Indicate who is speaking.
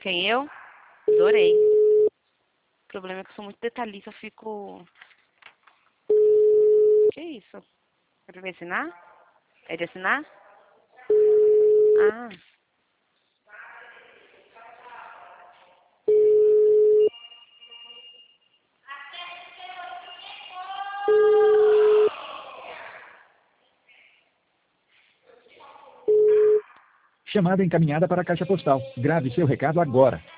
Speaker 1: Quem, eu? Adorei. O problema é que eu sou muito detalhista, eu fico... Que isso? É pra me assinar? É de assinar? Ah.
Speaker 2: Chamada encaminhada para a caixa postal. Grave seu recado agora.